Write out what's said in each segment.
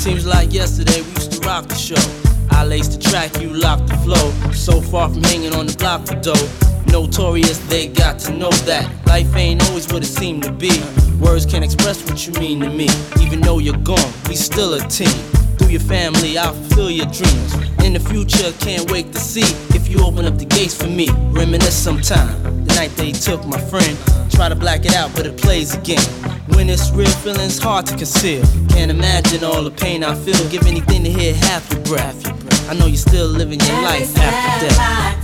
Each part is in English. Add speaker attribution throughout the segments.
Speaker 1: Seems like yesterday we used to rock the show. I laced the track, you locked the flow. So far from hanging on the block for dough. Notorious, they got to know that life ain't always what it seemed to be. Words can't express what you mean to me. Even though you're gone, we still a team. Through your family, I'll fulfill your dreams. In the future, can't wait to see if you open up the gates for me. Reminisce sometime, the night they took my friend. Try to black it out, but it plays again. When it's real, feeling's hard to conceal. Can't imagine all the pain I feel. Give anything to hear half your breath. I know you're still living your life after death.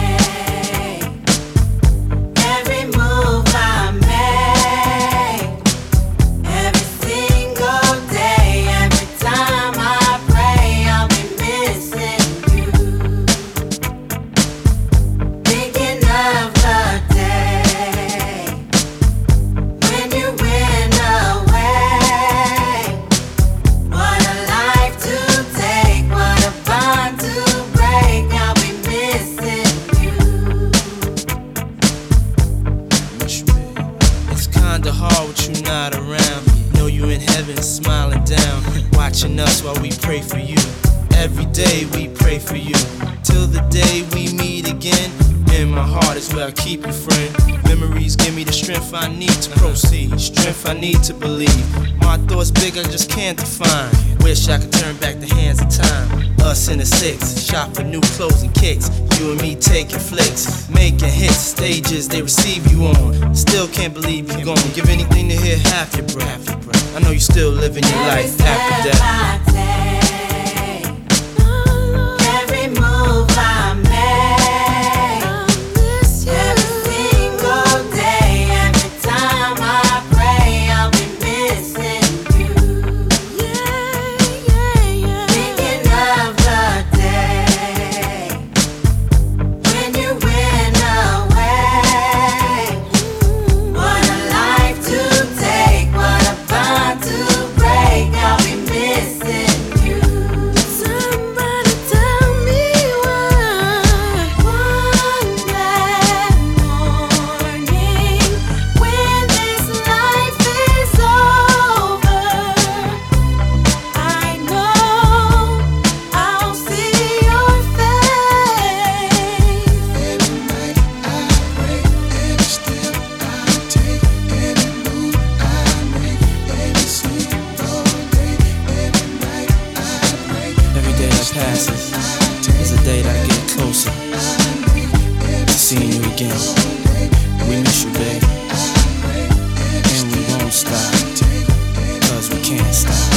Speaker 1: Hard with you not around. Know you in heaven smiling down, watching us while we pray for you. Every day we pray for you, till the day we meet again. In my heart is where I keep you, friend. Memories give me the strength I need to proceed, strength I need to believe. My thoughts big, I just can't define. Wish I could turn back the hands of time. Us in the six, shop for new clothes and kicks. You and me taking flicks, making hits, stages they receive you on. Still can't believe you're gone. Give anything to hear half your breath. I know you still living your life after death. Passes is a day that I get closer to seeing you again. We miss you, babe, and we won't stop, 'cause we can't stop.